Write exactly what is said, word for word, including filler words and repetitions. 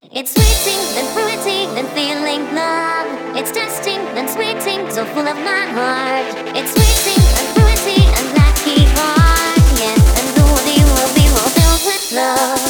It's sweeting, then fruity, then feeling love. It's testing, then sweeting, so full of my heart. It's sweeting, and fruity, and lucky heart. Yes, and the world will be more filled with love.